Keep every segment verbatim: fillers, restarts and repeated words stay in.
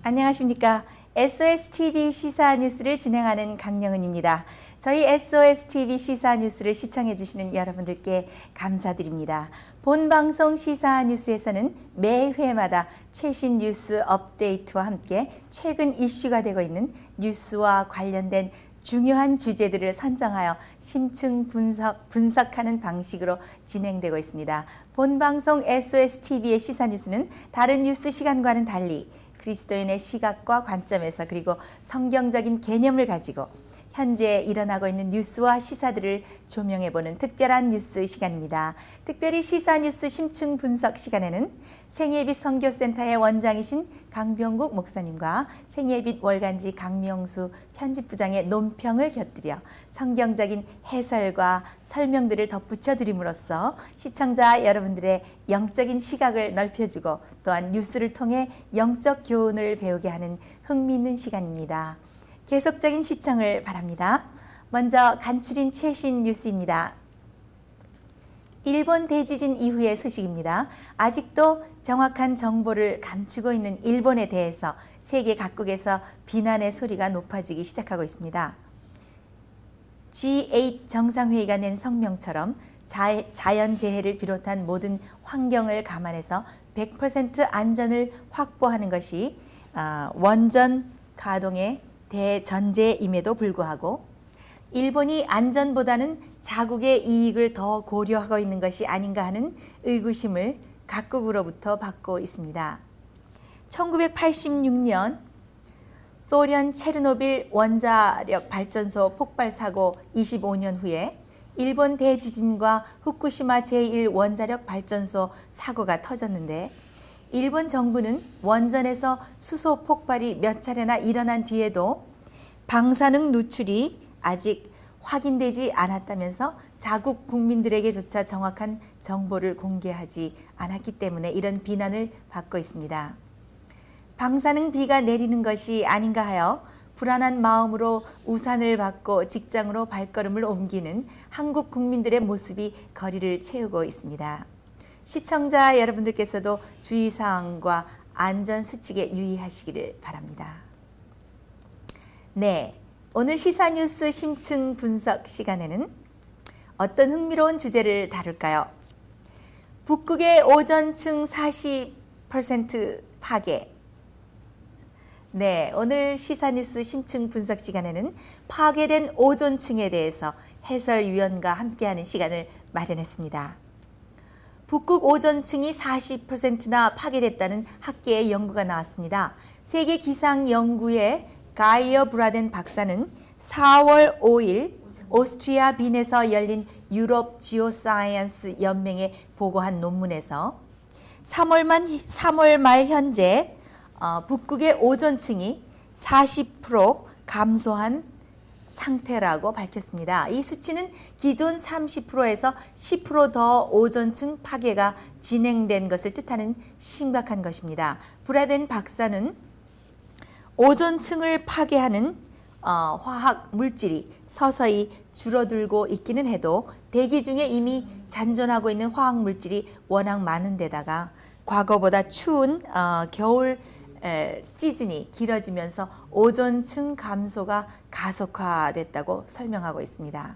안녕하십니까. 에스오에스티비 시사뉴스를 진행하는 강영은입니다. 저희 에스오에스티비 시사뉴스를 시청해 주시는 여러분들께 감사드립니다. 본방송 시사뉴스에서는 매 회마다 최신 뉴스 업데이트와 함께 최근 이슈가 되고 있는 뉴스와 관련된 중요한 주제들을 선정하여 심층 분석, 분석하는 방식으로 진행되고 있습니다. 본방송 에스오에스티비의 시사뉴스는 다른 뉴스 시간과는 달리 그리스도인의 시각과 관점에서 그리고 성경적인 개념을 가지고 현재 일어나고 있는 뉴스와 시사들을 조명해보는 특별한 뉴스 시간입니다. 특별히 시사뉴스 심층 분석 시간에는 생애빛 선교센터의 원장이신 강병국 목사님과 생애빛 월간지 강명수 편집부장의 논평을 곁들여 성경적인 해설과 설명들을 덧붙여 드림으로써 시청자 여러분들의 영적인 시각을 넓혀주고 또한 뉴스를 통해 영적 교훈을 배우게 하는 흥미있는 시간입니다. 계속적인 시청을 바랍니다. 먼저 간추린 최신 뉴스입니다. 일본 대지진 이후의 소식입니다. 아직도 정확한 정보를 감추고 있는 일본에 대해서 세계 각국에서 비난의 소리가 높아지기 시작하고 있습니다. 지 에잇 정상회의가 낸 성명처럼 자, 자연재해를 비롯한 모든 환경을 감안해서 백 퍼센트 안전을 확보하는 것이 어, 원전 가동의 대전제임에도 불구하고 일본이 안전보다는 자국의 이익을 더 고려하고 있는 것이 아닌가 하는 의구심을 각국으로부터 받고 있습니다. 천구백팔십육 년 소련 체르노빌 원자력 발전소 폭발 사고 이십오 년 후에 일본 대지진과 후쿠시마 제일 원자력 발전소 사고가 터졌는데 일본 정부는 원전에서 수소 폭발이 몇 차례나 일어난 뒤에도 방사능 누출이 아직 확인되지 않았다면서 자국 국민들에게조차 정확한 정보를 공개하지 않았기 때문에 이런 비난을 받고 있습니다. 방사능 비가 내리는 것이 아닌가 하여 불안한 마음으로 우산을 받고 직장으로 발걸음을 옮기는 한국 국민들의 모습이 거리를 채우고 있습니다. 시청자 여러분들께서도 주의사항과 안전수칙에 유의하시기를 바랍니다. 네, 오늘 시사뉴스 심층 분석 시간에는 어떤 흥미로운 주제를 다룰까요? 북극의 오존층 사십 퍼센트 파괴. 네, 오늘 시사뉴스 심층 분석 시간에는 파괴된 오존층에 대해서 해설위원과 함께하는 시간을 마련했습니다. 북극 오존층이 사십 퍼센트나 파괴됐다는 학계의 연구가 나왔습니다. 세계 기상 연구의 가이어 브라덴 박사는 사월 오일 오스트리아 빈에서 열린 유럽 지오사이언스 연맹에 보고한 논문에서 삼월 말 현재 어, 북극의 오존층이 사십 퍼센트 감소한 상태라고 밝혔습니다. 이 수치는 기존 삼십 퍼센트에서 십 퍼센트 더 오존층 파괴가 진행된 것을 뜻하는 심각한 것입니다. 브라덴 박사는 오존층을 파괴하는 어, 화학 물질이 서서히 줄어들고 있기는 해도 대기 중에 이미 잔존하고 있는 화학 물질이 워낙 많은 데다가 과거보다 추운 어, 겨울 에, 시즌이 길어지면서 오존층 감소가 가속화됐다고 설명하고 있습니다.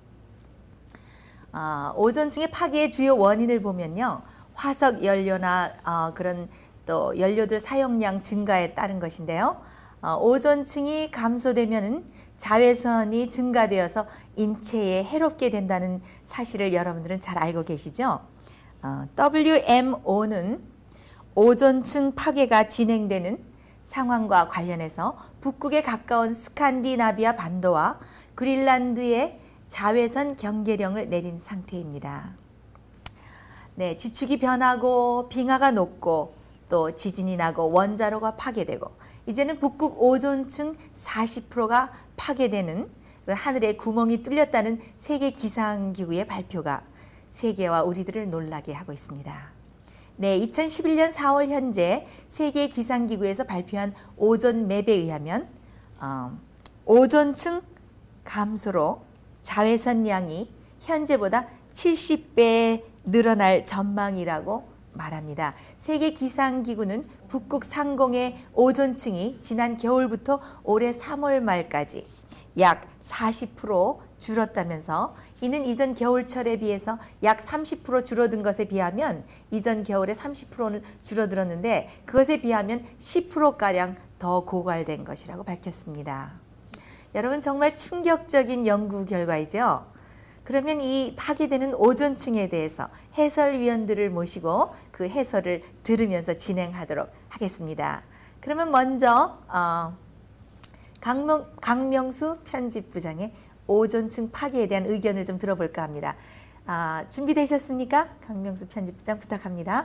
어, 오존층의 파괴의 주요 원인을 보면요, 화석 연료나 어, 그런 또 연료들 사용량 증가에 따른 것인데요. 어, 오존층이 감소되면은 자외선이 증가되어서 인체에 해롭게 된다는 사실을 여러분들은 잘 알고 계시죠? 어, 더블유엠오는 오존층 파괴가 진행되는 상황과 관련해서 북극에 가까운 스칸디나비아 반도와 그린란드에 자외선 경계령을 내린 상태입니다. 네, 지축이 변하고 빙하가 녹고 또 지진이 나고 원자로가 파괴되고 이제는 북극 오존층 사십 퍼센트가 파괴되는 하늘에 구멍이 뚫렸다는 세계 기상기구의 발표가 세계와 우리들을 놀라게 하고 있습니다. 네, 이천십일 년 사월 현재 세계 기상기구에서 발표한 오존 맵에 의하면 어, 오존층 감소로 자외선 양이 현재보다 칠십 배 늘어날 전망이라고 말합니다. 세계 기상기구는 북극 상공의 오존층이 지난 겨울부터 올해 삼월 말까지 약 사십 퍼센트 줄었다면서 이는 이전 겨울철에 비해서 약 삼십 퍼센트 줄어든 것에 비하면 이전 겨울에 삼십 퍼센트는 줄어들었는데 그것에 비하면 십 퍼센트가량 더 고갈된 것이라고 밝혔습니다. 여러분 정말 충격적인 연구 결과이죠. 그러면 이 파괴되는 오존층에 대해서 해설위원들을 모시고 그 해설을 들으면서 진행하도록 하겠습니다. 그러면 먼저 어, 강명, 강명수 편집부장의 오존층 파괴에 대한 의견을 좀 들어볼까 합니다. 아, 준비되셨습니까? 강명수 편집부장 부탁합니다.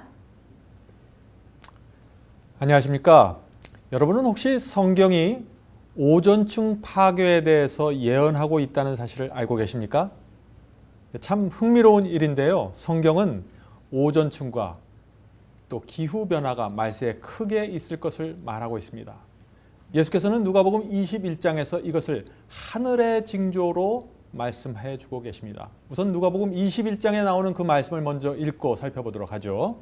안녕하십니까? 여러분은 혹시 성경이 오존층 파괴에 대해서 예언하고 있다는 사실을 알고 계십니까? 참 흥미로운 일인데요. 성경은 오존층과 또 기후변화가 말세에 크게 있을 것을 말하고 있습니다. 예수께서는 누가복음 이십일 장에서 이것을 하늘의 징조로 말씀해 주고 계십니다. 우선 누가복음 이십일 장에 나오는 그 말씀을 먼저 읽고 살펴보도록 하죠.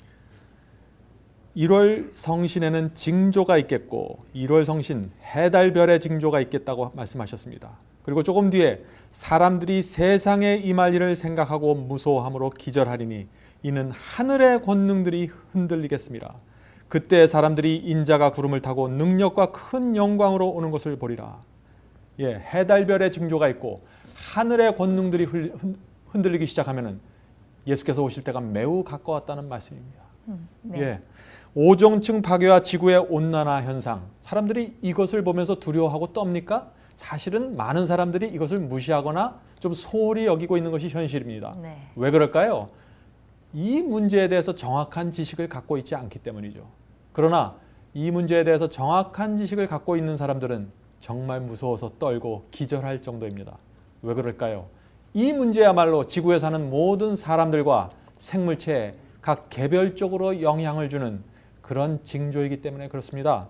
일월 성신에는 징조가 있겠고 일월 성신 해달별의 징조가 있겠다고 말씀하셨습니다. 그리고 조금 뒤에 사람들이 세상에 임할 일을 생각하고 무서워함으로 기절하리니 이는 하늘의 권능들이 흔들리겠습니다. 그때 사람들이 인자가 구름을 타고 능력과 큰 영광으로 오는 것을 보리라. 예, 해달별의 징조가 있고 하늘의 권능들이 흔들리기 시작하면은 예수께서 오실 때가 매우 가까웠다는 말씀입니다. 음, 네. 예, 오존층 파괴와 지구의 온난화 현상, 사람들이 이것을 보면서 두려워하고 떱니까? 사실은 많은 사람들이 이것을 무시하거나 좀 소홀히 여기고 있는 것이 현실입니다. 네. 왜 그럴까요? 이 문제에 대해서 정확한 지식을 갖고 있지 않기 때문이죠. 그러나 이 문제에 대해서 정확한 지식을 갖고 있는 사람들은 정말 무서워서 떨고 기절할 정도입니다. 왜 그럴까요? 이 문제야말로 지구에 사는 모든 사람들과 생물체에 각 개별적으로 영향을 주는 그런 징조이기 때문에 그렇습니다.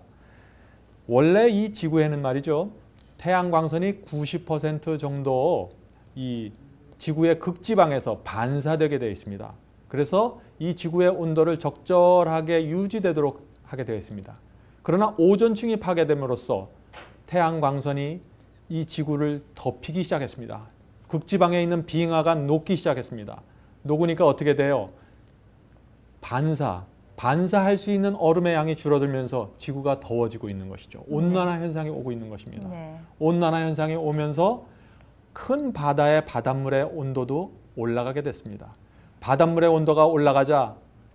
원래 이 지구에는 말이죠, 태양 광선이 구십 퍼센트 정도 이 지구의 극지방에서 반사되게 되어 있습니다. 그래서 이 지구의 온도를 적절하게 유지되도록 하게 되어 있습니다. 그러나 오존층이 파괴됨으로써 태양 광선이 이 지구를 덮이기 시작했습니다. 극지방에 있는 빙하가 녹기 시작했습니다. 녹으니까 어떻게 돼요? 반사, 반사할 수 있는 얼음의 양이 줄어들면서 지구가 더워지고 있는 것이죠. 온난화 현상이 오고 있는 것입니다. 네. 온난화 현상이 오면서 큰 바다의 바닷물의 온도도 올라가게 됐습니다. 바닷물의 온도가 올라가자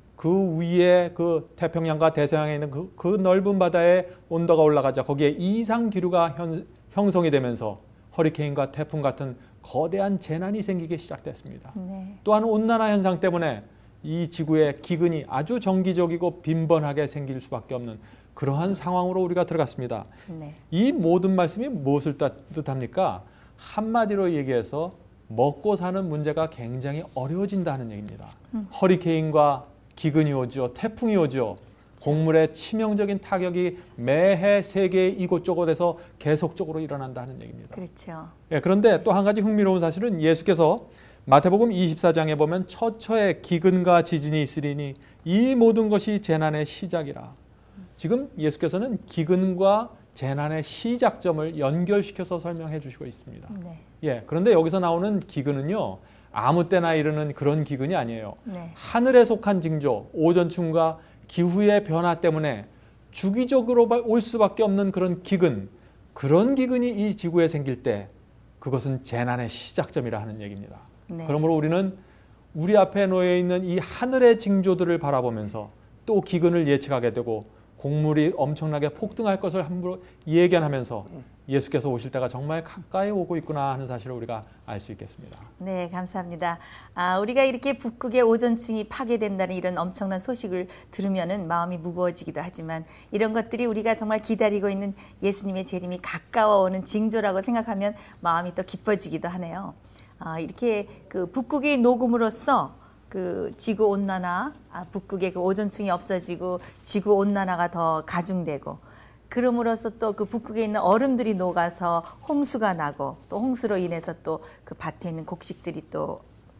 그 위에 그 태평양과 대서양에 있는 그, 그 넓은 바다의 온도가 올라가자 거기에 이상 기류가 현, 형성이 되면서 허리케인과 태풍 같은 거대한 재난이 생기기 시작됐습니다. 네. 또한 온난화 현상 때문에 이 지구의 기근이 아주 정기적이고 빈번하게 생길 수밖에 없는 그러한 상황으로 우리가 들어갔습니다. 네. 이 모든 말씀이 무엇을 뜻합니까? 한마디로 얘기해서 먹고 사는 문제가 굉장히 어려워진다는 얘기입니다. 음. 허리케인과 기근이 오죠. 태풍이 오죠. 곡물에 치명적인 타격이 매해 세계의 이곳저곳에서 계속적으로 일어난다는 얘기입니다. 그렇죠. 예, 그런데 또 한 가지 흥미로운 사실은 예수께서 마태복음 이십사 장에 보면 처처에 기근과 지진이 있으리니 이 모든 것이 재난의 시작이라. 지금 예수께서는 기근과 재난의 시작점을 연결시켜서 설명해 주시고 있습니다. 네. 예, 그런데 여기서 나오는 기근은요, 아무 때나 이르는 그런 기근이 아니에요. 네. 하늘에 속한 징조, 오존층과 기후의 변화 때문에 주기적으로 올 수밖에 없는 그런 기근, 그런 기근이 이 지구에 생길 때 그것은 재난의 시작점이라 하는 얘기입니다. 네. 그러므로 우리는 우리 앞에 놓여 있는 이 하늘의 징조들을 바라보면서 또 기근을 예측하게 되고 곡물이 엄청나게 폭등할 것을 함부로 예견하면서 예수께서 오실 때가 정말 가까이 오고 있구나 하는 사실을 우리가 알 수 있겠습니다. 네, 감사합니다. 아, 우리가 이렇게 북극의 오존층이 파괴된다는 이런 엄청난 소식을 들으면은 마음이 무거워지기도 하지만 이런 것들이 우리가 정말 기다리고 있는 예수님의 재림이 가까워오는 징조라고 생각하면 마음이 또 기뻐지기도 하네요. 아, 이렇게 그 북극이 녹음으로써 그 지구 온난화, 아, 북극의 그 오존층이 없어지고 지구 온난화가 더 가중되고 그럼으로써 또 그 북극에 있는 얼음들이 녹아서 홍수가 나고 또 홍수로 인해서 또 그 밭에 있는 곡식들이 또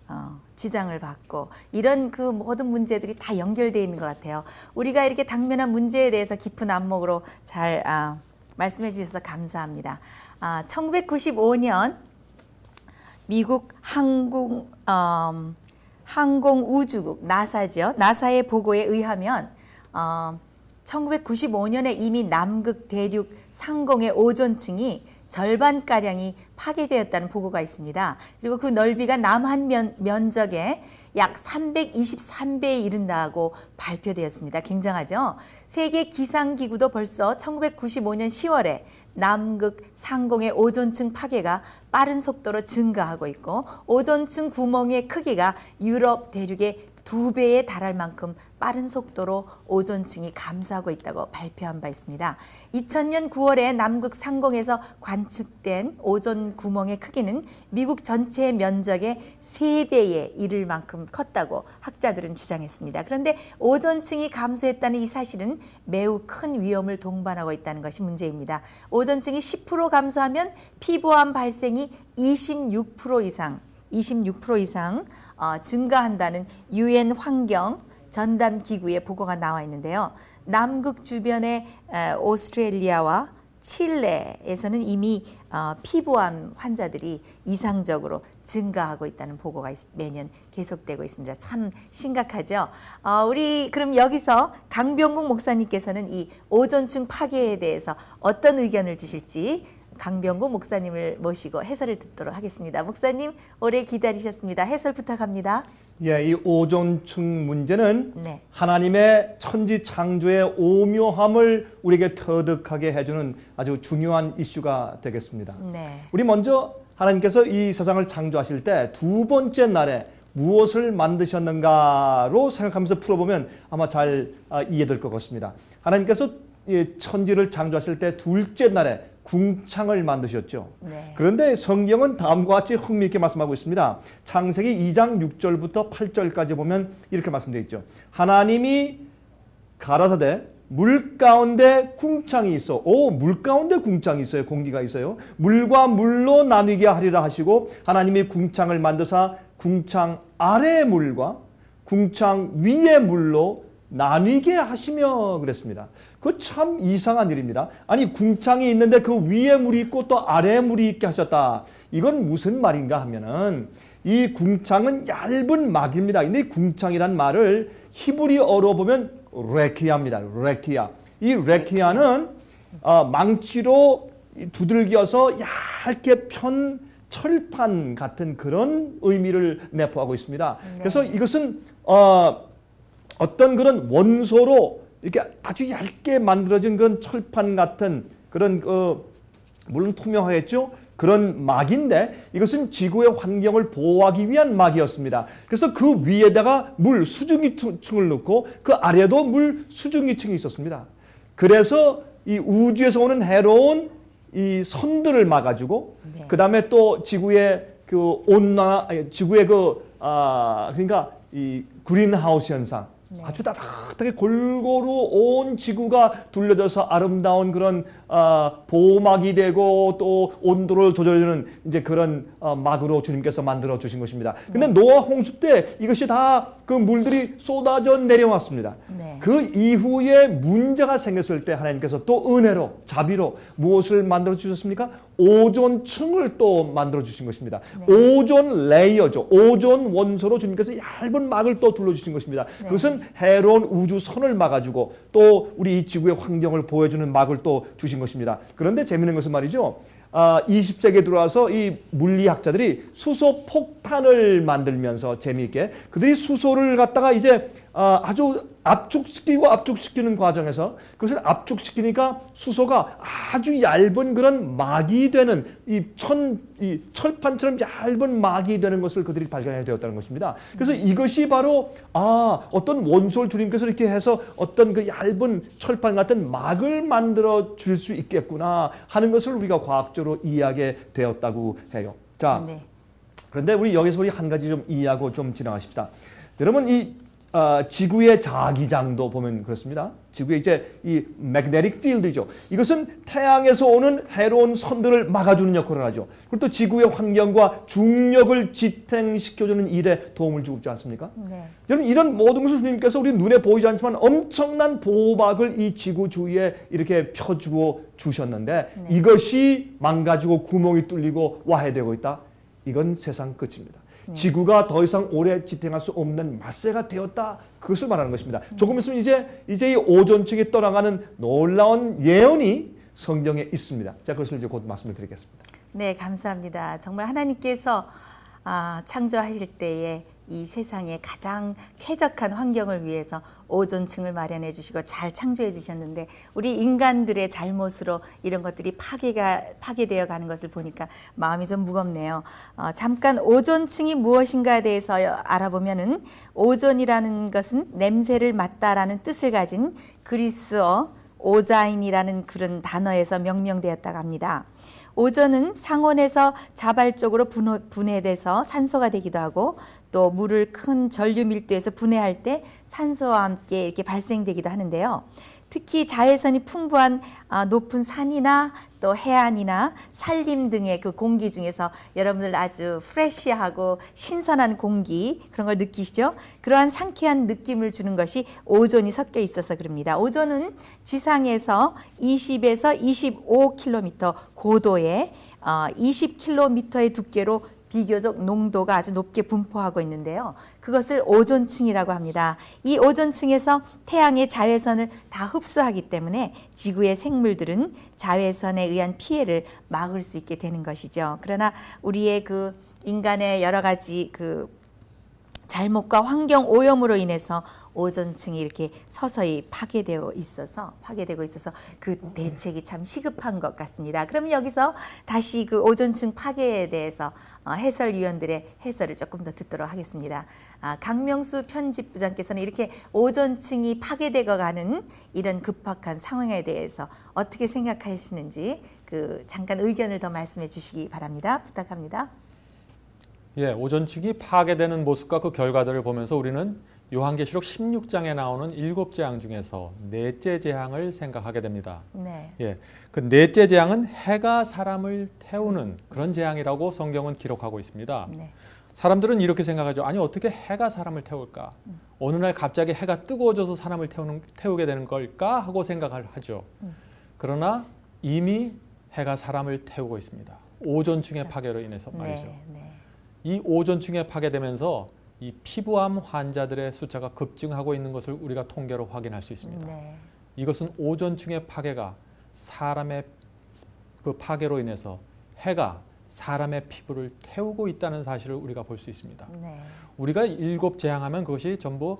어, 지장을 받고 이런 그 모든 문제들이 다 연결되어 있는 것 같아요. 우리가 이렇게 당면한 문제에 대해서 깊은 안목으로 잘 아, 말씀해 주셔서 감사합니다. 아, 천구백구십오 년 미국 항공, 어, 항공우주국 나사죠. 나사의 보고에 의하면 어, 천구백구십오 년에 이미 남극 대륙 상공의 오존층이 절반가량이 파괴되었다는 보고가 있습니다. 그리고 그 넓이가 남한 면, 면적의 약 삼백이십삼 배에 이른다고 발표되었습니다. 굉장하죠? 세계 기상기구도 벌써 천구백구십오 년 시월에 남극 상공의 오존층 파괴가 빠른 속도로 증가하고 있고 오존층 구멍의 크기가 유럽 대륙의 두 배에 달할 만큼 빠른 속도로 오존층이 감소하고 있다고 발표한 바 있습니다. 이천 년 구월에 남극 상공에서 관측된 오존 구멍의 크기는 미국 전체 면적의 세 배에 이를 만큼 컸다고 학자들은 주장했습니다. 그런데 오존층이 감소했다는 이 사실은 매우 큰 위험을 동반하고 있다는 것이 문제입니다. 오존층이 십 퍼센트 감소하면 피부암 발생이 이십육 퍼센트 이상, 이십육 퍼센트 이상 어, 증가한다는 유엔 환경 전담 기구의 보고가 나와 있는데요. 남극 주변의 에, 오스트레일리아와 칠레에서는 이미 어, 피부암 환자들이 이상적으로 증가하고 있다는 보고가 있, 매년 계속되고 있습니다. 참 심각하죠. 어, 우리 그럼 여기서 강병국 목사님께서는 이 오존층 파괴에 대해서 어떤 의견을 주실지 강병국 목사님을 모시고 해설을 듣도록 하겠습니다. 목사님 오래 기다리셨습니다. 해설 부탁합니다. 예, 이 오존층 문제는 네. 하나님의 천지 창조의 오묘함을 우리에게 터득하게 해주는 아주 중요한 이슈가 되겠습니다. 네. 우리 먼저 하나님께서 이 세상을 창조하실 때 두 번째 날에 무엇을 만드셨는가로 생각하면서 풀어보면 아마 잘 이해될 것 같습니다. 하나님께서 천지를 창조하실 때 둘째 날에 궁창을 만드셨죠. 네. 그런데 성경은 다음과 같이 흥미있게 말씀하고 있습니다. 창세기 이 장 육 절부터 팔 절까지 보면 이렇게 말씀되어 있죠. 하나님이 가라사대 물 가운데 궁창이 있어. 오, 물 가운데 궁창이 있어요. 공기가 있어요. 물과 물로 나뉘게 하리라 하시고 하나님이 궁창을 만드사 궁창 아래의 물과 궁창 위의 물로 나뉘게 하시며 그랬습니다. 그 참 이상한 일입니다. 아니 궁창이 있는데 그 위에 물이 있고 또 아래에 물이 있게 하셨다. 이건 무슨 말인가 하면은 이 궁창은 얇은 막입니다. 근데 이 궁창이란 말을 히브리어로 보면 레키아입니다. 레키아. 이 레키아는 어, 망치로 두들겨서 얇게 편 철판 같은 그런 의미를 내포하고 있습니다. 네. 그래서 이것은 어, 어떤 그런 원소로 이렇게 아주 얇게 만들어진 그런 철판 같은 그런 그 물론 투명하겠죠. 그런 막인데 이것은 지구의 환경을 보호하기 위한 막이었습니다. 그래서 그 위에다가 물 수증기층을 넣고 그 아래에도 물 수증기층이 있었습니다. 그래서 이 우주에서 오는 해로운 이 선들을 막아주고 네. 그 다음에 또 지구의 그 온난화, 아니, 지구의 그 아 그러니까 이 그린하우스 현상. 네. 아주 따뜻하게 골고루 온 지구가 둘러져서 아름다운 그런 어, 보호막이 되고 또 온도를 조절해주는 이제 그런 어, 막으로 주님께서 만들어 주신 것입니다. 근데 네. 노아 홍수 때 이것이 다 그 물들이 쏟아져 내려왔습니다. 네. 그 이후에 문제가 생겼을 때 하나님께서 또 은혜로 자비로 무엇을 만들어 주셨습니까? 오존층을 또 만들어 주신 것입니다. 네. 오존 레이어죠. 오존 원소로 주님께서 얇은 막을 또 둘러주신 것입니다. 네. 그것은 해로운 우주선을 막아주고 또 우리 이 지구의 환경을 보여주는 막을 또 주신 것입니다. 그런데 재미있는 것은 말이죠. 아, 이십 세기에 들어와서 이 물리학자들이 수소 폭탄을 만들면서 재미있게 그들이 수소를 갖다가 이제 아, 아주 압축시키고 압축시키는 과정에서 그것을 압축시키니까 수소가 아주 얇은 그런 막이 되는 이 천, 이 철판처럼 얇은 막이 되는 것을 그들이 발견하게 되었다는 것입니다. 그래서 이것이 바로 아, 어떤 원소를 주님께서 이렇게 해서 어떤 그 얇은 철판 같은 막을 만들어 줄 수 있겠구나 하는 것을 우리가 과학적으로 이해하게 되었다고 해요. 자, 네. 그런데 우리 여기서 우리 한 가지 좀 이해하고 좀 지나가십시다. 여러분 이 어, 지구의 자기장도 보면 그렇습니다. 지구의 이제 이 magnetic field이죠. 이것은 태양에서 오는 해로운 선들을 막아주는 역할을 하죠. 그리고 또 지구의 환경과 중력을 지탱시켜주는 일에 도움을 주고 있지 않습니까? 네. 여러분 이런 모든 것을 주님께서 우리 눈에 보이지 않지만 엄청난 보호막을 이 지구 주위에 이렇게 펴주고 주셨는데 네. 이것이 망가지고 구멍이 뚫리고 와해되고 있다. 이건 세상 끝입니다. 네. 지구가 더 이상 오래 지탱할 수 없는 마세가 되었다. 그것을 말하는 것입니다. 조금 있으면 이제 이제 이 오존층이 떠나가는 놀라운 예언이 성경에 있습니다. 자, 그것을 이제 곧 말씀을 드리겠습니다. 네, 감사합니다. 정말 하나님께서 아, 창조하실 때에 이 세상에 가장 쾌적한 환경을 위해서 오존층을 마련해 주시고 잘 창조해 주셨는데 우리 인간들의 잘못으로 이런 것들이 파괴가 파괴되어 가는 것을 보니까 마음이 좀 무겁네요. 어, 잠깐 오존층이 무엇인가에 대해서 알아보면은 오존이라는 것은 냄새를 맡다라는 뜻을 가진 그리스어 오자인이라는 그런 단어에서 명명되었다고 합니다. 오존은 상온에서 자발적으로 분해돼서 산소가 되기도 하고 또 물을 큰 전류 밀도에서 분해할 때 산소와 함께 이렇게 발생되기도 하는데요. 특히 자외선이 풍부한 높은 산이나 또 해안이나 산림 등의 그 공기 중에서 여러분들 아주 프레시하고 신선한 공기 그런 걸 느끼시죠? 그러한 상쾌한 느낌을 주는 것이 오존이 섞여 있어서 그럽니다. 오존은 지상에서 이십에서 이십오 킬로미터 고도에 이십 킬로미터의 두께로 비교적 농도가 아주 높게 분포하고 있는데요. 그것을 오존층이라고 합니다. 이 오존층에서 태양의 자외선을 다 흡수하기 때문에 지구의 생물들은 자외선에 의한 피해를 막을 수 있게 되는 것이죠. 그러나 우리의 그 인간의 여러 가지 그 잘못과 환경 오염으로 인해서 오존층이 이렇게 서서히 파괴되어 있어서 파괴되고 있어서 그 대책이 참 시급한 것 같습니다. 그럼 여기서 다시 그 오존층 파괴에 대해서 해설위원들의 해설을 조금 더 듣도록 하겠습니다. 아, 강명수 편집부장께서는 이렇게 오존층이 파괴되어 가는 이런 급박한 상황에 대해서 어떻게 생각하시는지 그 잠깐 의견을 더 말씀해 주시기 바랍니다. 부탁합니다. 예, 오존층이 파괴되는 모습과 그 결과들을 보면서 우리는 요한계시록 십육 장에 나오는 일곱 재앙 중에서 넷째 재앙을 생각하게 됩니다. 네. 예, 그 넷째 재앙은 해가 사람을 태우는 그런 재앙이라고 성경은 기록하고 있습니다. 네. 사람들은 이렇게 생각하죠. 아니 어떻게 해가 사람을 태울까? 음. 어느 날 갑자기 해가 뜨거워져서 사람을 태우는, 태우게 되는 걸까? 하고 생각을 하죠. 음. 그러나 이미 해가 사람을 태우고 있습니다. 오존층의 그렇죠. 파괴로 인해서 말이죠. 네, 네. 이 오존층에 파괴되면서 이 피부암 환자들의 숫자가 급증하고 있는 것을 우리가 통계로 확인할 수 있습니다. 네. 이것은 오존층의 파괴가 사람의 그 파괴로 인해서 해가 사람의 피부를 태우고 있다는 사실을 우리가 볼 수 있습니다. 네. 우리가 일곱 재앙하면 그것이 전부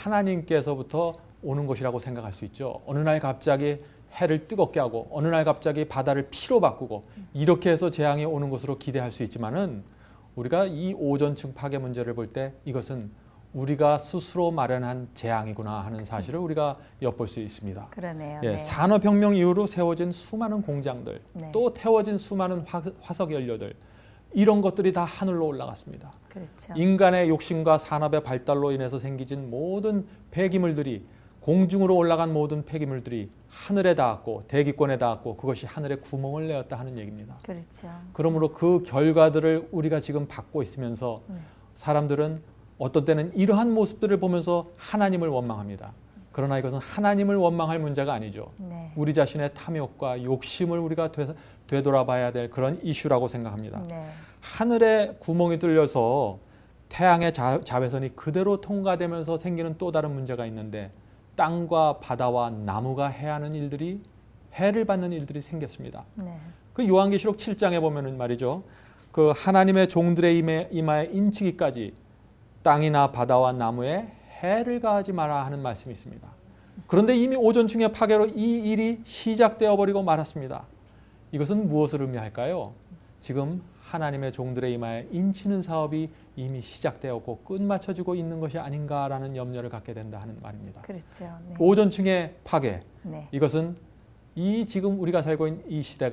하나님께서부터 오는 것이라고 생각할 수 있죠. 어느 날 갑자기 해를 뜨겁게 하고 어느 날 갑자기 바다를 피로 바꾸고 이렇게 해서 재앙이 오는 것으로 기대할 수 있지만은 우리가 이 오존층 파괴 문제를 볼 때 이것은 우리가 스스로 마련한 재앙이구나 하는 사실을 우리가 엿볼 수 있습니다. 그러네요. 예, 네. 산업혁명 이후로 세워진 수많은 공장들, 네. 또 태워진 수많은 화, 화석 연료들 이런 것들이 다 하늘로 올라갔습니다. 그렇죠. 인간의 욕심과 산업의 발달로 인해서 생기진 모든 폐기물들이 공중으로 올라간 모든 폐기물들이 하늘에 닿았고 대기권에 닿았고 그것이 하늘에 구멍을 내었다 하는 얘기입니다. 그렇죠. 그러므로 그 결과들을 우리가 지금 받고 있으면서 네. 사람들은 어떤 때는 이러한 모습들을 보면서 하나님을 원망합니다. 그러나 이것은 하나님을 원망할 문제가 아니죠. 네. 우리 자신의 탐욕과 욕심을 우리가 되, 되돌아봐야 될 그런 이슈라고 생각합니다. 네. 하늘에 구멍이 뚫려서 태양의 자, 자외선이 그대로 통과되면서 생기는 또 다른 문제가 있는데 땅과 바다와 나무가 해야 하는 일들이 해를 받는 일들이 생겼습니다. 네. 그 요한계시록 칠 장에 보면은 말이죠. 그 하나님의 종들의 임에, 이마에 인치기까지 땅이나 바다와 나무에 해를 가하지 마라 하는 말씀이 있습니다. 그런데 이미 오존층의 파괴로 이 일이 시작되어 버리고 말았습니다. 이것은 무엇을 의미할까요? 지금 하나님의 종들의 이마에 인치는 사업이 이미 시작되었고 끝마쳐지고 있는 것이 아닌가라는 염려를 갖게 된다 하는 말입니다. 그렇죠. 네. 오존층의 파괴, 네. 이것은 이 지금 우리가 살고 있는 이 시대가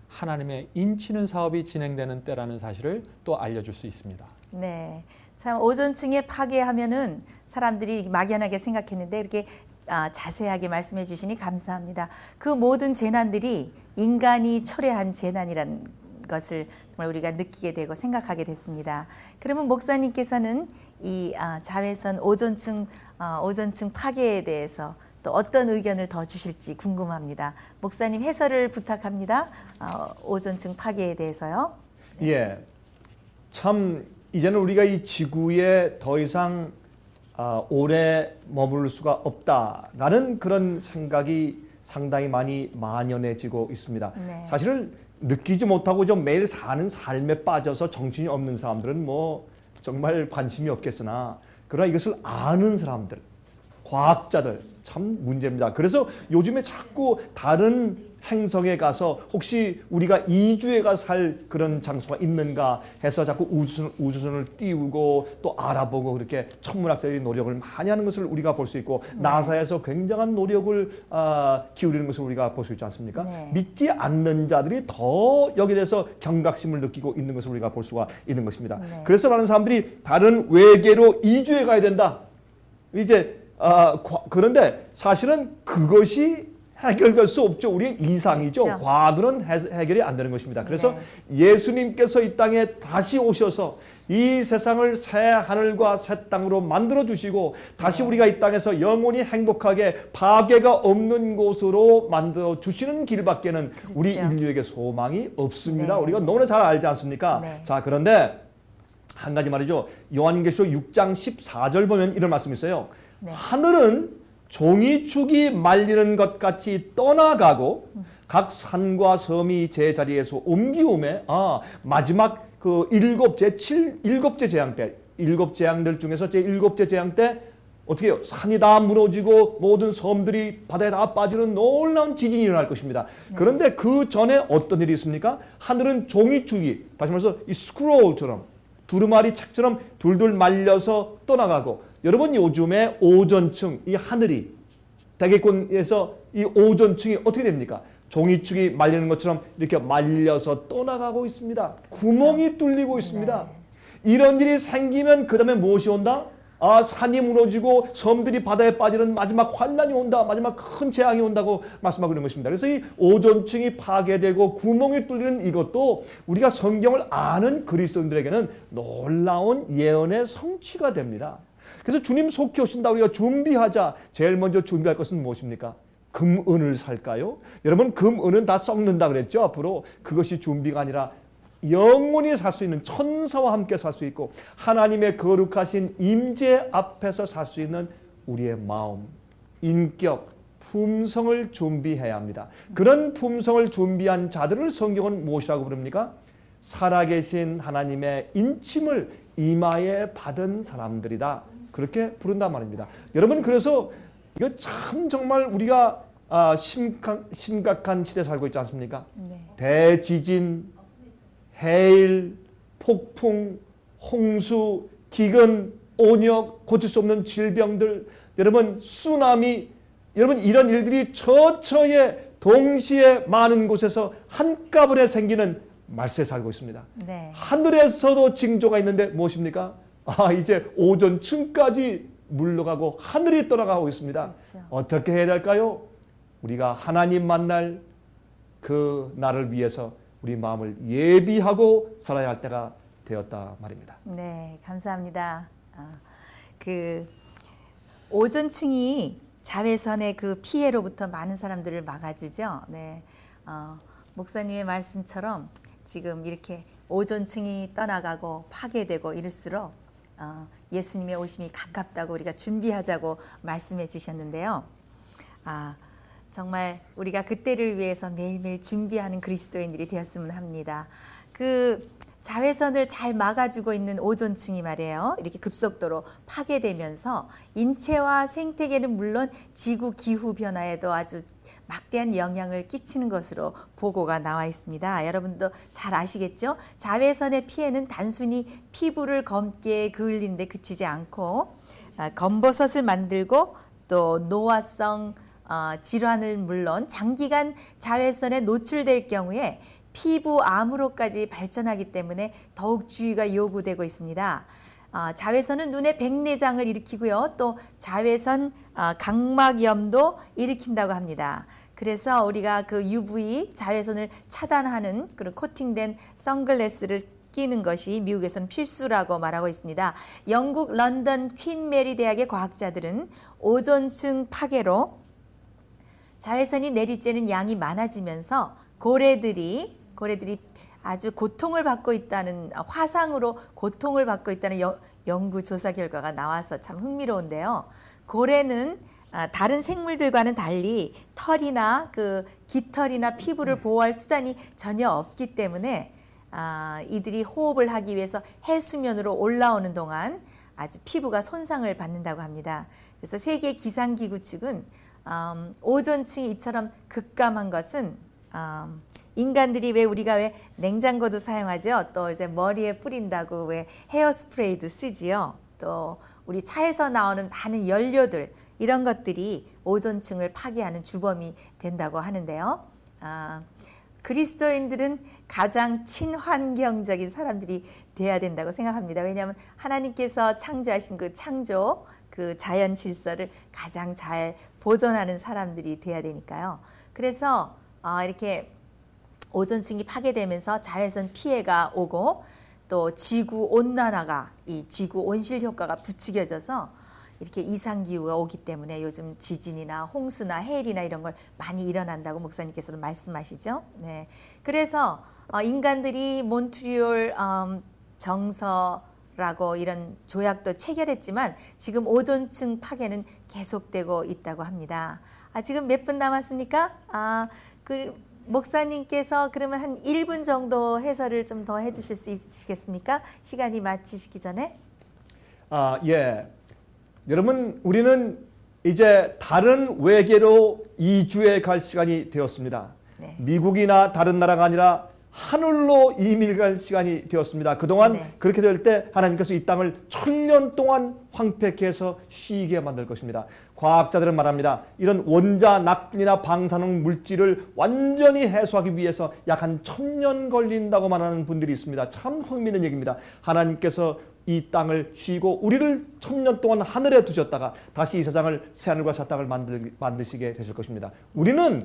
하나님의 인치는 사업이 진행되는 때라는 사실을 또 알려줄 수 있습니다. 네, 참 오존층에 파괴하면은 사람들이 막연하게 생각했는데 이렇게 아, 자세하게 말씀해 주시니 감사합니다. 그 모든 재난들이 인간이 초래한 재난이라는 것을 정말 우리가 느끼게 되고 생각하게 됐습니다. 그러면 목사님께서는 이 아, 자외선 오존층 아, 오존층 파괴에 대해서 또 어떤 의견을 더 주실지 궁금합니다. 목사님 해설을 부탁합니다. 어, 오존층 파괴에 대해서요. 예, 참 이제는 우리가 이 지구에 더 이상 아, 오래 머무를 수가 없다라는 그런 생각이 상당히 많이 만연해지고 있습니다. 네. 사실은 느끼지 못하고 좀 매일 사는 삶에 빠져서 정신이 없는 사람들은 뭐 정말 관심이 없겠으나 그러나 이것을 아는 사람들, 과학자들 참 문제입니다. 그래서 요즘에 자꾸 다른 행성에 가서 혹시 우리가 이주에 가서 살 그런 장소가 있는가 해서 자꾸 우주선, 우주선을 띄우고 또 알아보고 그렇게 천문학자들이 노력을 많이 하는 것을 우리가 볼 수 있고 네. 나사에서 굉장한 노력을 아, 기울이는 것을 우리가 볼 수 있지 않습니까? 네. 믿지 않는 자들이 더 여기에 대해서 경각심을 느끼고 있는 것을 우리가 볼 수가 있는 것입니다. 네. 그래서 많은 사람들이 다른 외계로 이주해 가야 된다. 이제 아, 과, 그런데 사실은 그것이 해결될 수 없죠. 우리의 이상이죠. 그렇죠. 과학으로는 해, 해결이 안 되는 것입니다. 그래서 네. 예수님께서 이 땅에 다시 오셔서 이 세상을 새 하늘과 새 땅으로 만들어 주시고 다시 네. 우리가 이 땅에서 영원히 행복하게 파괴가 없는 곳으로 만들어 주시는 길밖에는 그렇죠. 우리 인류에게 소망이 없습니다. 네. 우리가 너무나 잘 알지 않습니까? 네. 자, 그런데 한 가지 말이죠. 요한계시록 육 장 십사 절 보면 이런 말씀이 있어요. 네. 하늘은 종이축이 말리는 것 같이 떠나가고 음. 각 산과 섬이 제 자리에서 옮기움에 아 마지막 그 일곱째 칠 일곱째 재앙 때 일곱 재앙들 중에서 제 일곱째 재앙 때 어떻게 해요? 산이 다 무너지고 모든 섬들이 바다에 다 빠지는 놀라운 지진이 일어날 것입니다. 네. 그런데 그 전에 어떤 일이 있습니까? 하늘은 종이축이 다시 말해서 이 스크롤처럼 두루마리 책처럼 둘둘 말려서 떠나가고 여러분 요즘에 오존층 이 하늘이 대기권에서 이 오존층이 어떻게 됩니까? 종이축이 말리는 것처럼 이렇게 말려서 떠나가고 있습니다. 구멍이 뚫리고 있습니다. 네. 이런 일이 생기면 그 다음에 무엇이 온다? 아 산이 무너지고 섬들이 바다에 빠지는 마지막 환란이 온다. 마지막 큰 재앙이 온다고 말씀하고 있는 것입니다. 그래서 이 오존층이 파괴되고 구멍이 뚫리는 이것도 우리가 성경을 아는 그리스도인들에게는 놀라운 예언의 성취가 됩니다. 그래서 주님 속히 오신다 우리가 준비하자. 제일 먼저 준비할 것은 무엇입니까? 금, 은을 살까요? 여러분 금, 은은 다 썩는다 그랬죠. 앞으로 그것이 준비가 아니라 영원히 살 수 있는 천사와 함께 살 수 있고 하나님의 거룩하신 임재 앞에서 살 수 있는 우리의 마음, 인격, 품성을 준비해야 합니다. 그런 품성을 준비한 자들을 성경은 무엇이라고 부릅니까? 살아계신 하나님의 인침을 이마에 받은 사람들이다. 그렇게 부른단 말입니다. 여러분 그래서 이거 참 정말 우리가 아, 심각, 심각한 시대에 살고 있지 않습니까? 네. 대지진, 해일, 폭풍, 홍수, 기근, 온역, 고칠 수 없는 질병들, 여러분 쓰나미, 여러분 이런 일들이 처처에 동시에 많은 곳에서 한꺼번에 생기는 말세에 살고 있습니다. 네. 하늘에서도 징조가 있는데 무엇입니까? 아 이제 오존층까지 물러가고 하늘이 떠나가고 있습니다. 그렇죠. 어떻게 해야 될까요? 우리가 하나님 만날 그 날을 위해서 우리 마음을 예비하고 살아야 할 때가 되었다 말입니다. 네, 감사합니다. 아, 그 오존층이 자외선의 그 피해로부터 많은 사람들을 막아주죠. 네, 어, 목사님의 말씀처럼 지금 이렇게 오존층이 떠나가고 파괴되고 이럴수록 어, 예수님의 오심이 가깝다고 우리가 준비하자고 말씀해 주셨는데요. 아, 정말 우리가 그때를 위해서 매일매일 준비하는 그리스도인들이 되었으면 합니다. 그 자외선을 잘 막아주고 있는 오존층이 말이에요. 이렇게 급속도로 파괴되면서 인체와 생태계는 물론 지구 기후 변화에도 아주 막대한 영향을 끼치는 것으로 보고가 나와 있습니다. 여러분도 잘 아시겠죠? 자외선의 피해는 단순히 피부를 검게 그을리는 데 그치지 않고 검버섯을 만들고 또 노화성 어, 질환을 물론 장기간 자외선에 노출될 경우에 피부 암으로까지 발전하기 때문에 더욱 주의가 요구되고 있습니다. 어, 자외선은 눈의 백내장을 일으키고요. 또 자외선 어, 각막염도 일으킨다고 합니다. 그래서 우리가 그 유브이 자외선을 차단하는 그런 코팅된 선글라스를 끼는 것이 미국에서는 필수라고 말하고 있습니다. 영국 런던 퀸 메리 대학의 과학자들은 오존층 파괴로 자외선이 내리쬐는 양이 많아지면서 고래들이 고래들이 아주 고통을 받고 있다는, 화상으로 고통을 받고 있다는 여, 연구 조사 결과가 나와서 참 흥미로운데요. 고래는 아, 다른 생물들과는 달리 털이나 그 깃털이나 피부를 보호할 수단이 전혀 없기 때문에 아, 이들이 호흡을 하기 위해서 해수면으로 올라오는 동안 아주 피부가 손상을 받는다고 합니다. 그래서 세계 기상기구 측은 음, 오존층이 이처럼 급감한 것은 음, 인간들이 왜 우리가 왜 냉장고도 사용하죠. 또 이제 머리에 뿌린다고 왜 헤어스프레이도 쓰지요. 또 우리 차에서 나오는 많은 연료들 이런 것들이 오존층을 파괴하는 주범이 된다고 하는데요. 아, 그리스도인들은 가장 친환경적인 사람들이 돼야 된다고 생각합니다. 왜냐하면 하나님께서 창조하신 그 창조, 그 자연 질서를 가장 잘 보존하는 사람들이 돼야 되니까요. 그래서 어, 이렇게 오존층이 파괴되면서 자외선 피해가 오고 또 지구 온난화가, 이 지구 온실 효과가 부추겨져서 이렇게 이상기후가 오기 때문에 요즘 지진이나 홍수나 해일이나 이런 걸 많이 일어난다고 목사님께서도 말씀하시죠. 네, 그래서 어, 인간들이 몬트리올 음, 정서라고 이런 조약도 체결했지만 지금 오존층 파괴는 계속되고 있다고 합니다. 아, 지금 몇 분 남았습니까? 아, 그 목사님께서 그러면 한 일 분 정도 해설을 좀 더 해주실 수 있으시겠습니까? 시간이 마치시기 전에. 아, 예. 여러분, 우리는 이제 다른 외계로 이주해 갈 시간이 되었습니다. 네. 미국이나 다른 나라가 아니라 하늘로 이민을 갈 시간이 되었습니다. 그동안 네. 그렇게 될 때 하나님께서 이 땅을 천년 동안 황폐케 해서 쉬게 만들 것입니다. 과학자들은 말합니다. 이런 원자, 낙분이나 방사능 물질을 완전히 해소하기 위해서 약 한 천년 걸린다고 말하는 분들이 있습니다. 참 흥미있는 얘기입니다. 하나님께서 이 땅을 쉬고 우리를 천년 동안 하늘에 두셨다가 다시 이 세상을 새하늘과 새 땅을 만들, 만드시게 되실 것입니다. 우리는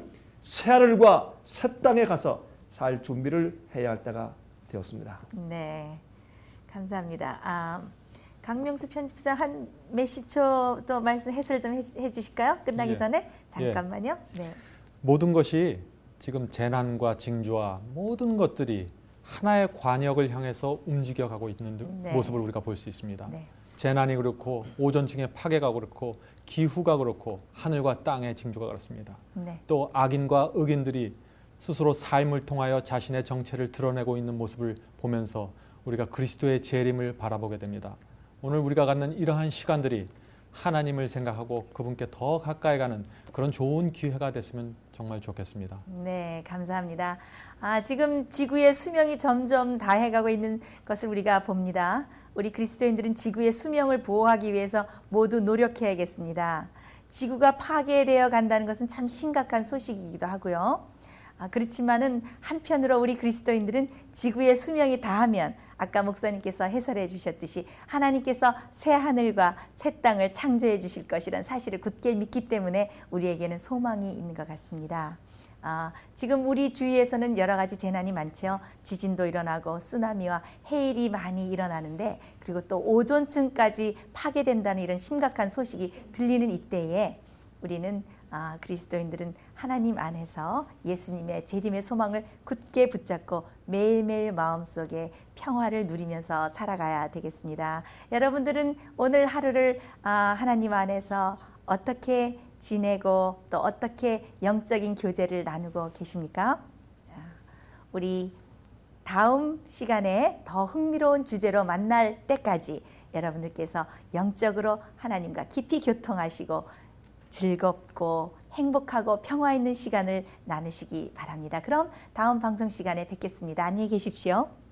새하늘과 새 땅에 가서 살 준비를 해야 할 때가 되었습니다. 네, 감사합니다. 아, 강명수 편집장 한 몇십 초 또 말씀 해설 좀 해, 해주실까요? 끝나기 예. 전에 잠깐만요. 네. 모든 것이 지금 재난과 징조와 모든 것들이 하나의 관역을 향해서 움직여가고 있는 네. 모습을 우리가 볼 수 있습니다. 네. 재난이 그렇고 오존층의 파괴가 그렇고 기후가 그렇고 하늘과 땅의 징조가 그렇습니다. 네. 또 악인과 의인들이 스스로 삶을 통하여 자신의 정체를 드러내고 있는 모습을 보면서 우리가 그리스도의 재림을 바라보게 됩니다. 오늘 우리가 갖는 이러한 시간들이 하나님을 생각하고 그분께 더 가까이 가는 그런 좋은 기회가 됐으면 정말 좋겠습니다. 네, 감사합니다. 아, 지금 지구의 수명이 점점 다해가고 있는 것을 우리가 봅니다. 우리 그리스도인들은 지구의 수명을 보호하기 위해서 모두 노력해야겠습니다. 지구가 파괴되어 간다는 것은 참 심각한 소식이기도 하고요. 아, 그렇지만은 한편으로 우리 그리스도인들은 지구의 수명이 다하면 아까 목사님께서 해설해 주셨듯이 하나님께서 새 하늘과 새 땅을 창조해 주실 것이란 사실을 굳게 믿기 때문에 우리에게는 소망이 있는 것 같습니다. 아, 지금 우리 주위에서는 여러 가지 재난이 많죠. 지진도 일어나고 쓰나미와 해일이 많이 일어나는데 그리고 또 오존층까지 파괴된다는 이런 심각한 소식이 들리는 이때에 우리는 아, 그리스도인들은 하나님 안에서 예수님의 재림의 소망을 굳게 붙잡고 매일매일 마음속에 평화를 누리면서 살아가야 되겠습니다. 여러분들은 오늘 하루를 아, 하나님 안에서 어떻게 지내고 또 어떻게 영적인 교제를 나누고 계십니까? 우리 다음 시간에 더 흥미로운 주제로 만날 때까지 여러분들께서 영적으로 하나님과 깊이 교통하시고 즐겁고 행복하고 평화 있는 시간을 나누시기 바랍니다. 그럼 다음 방송 시간에 뵙겠습니다. 안녕히 계십시오.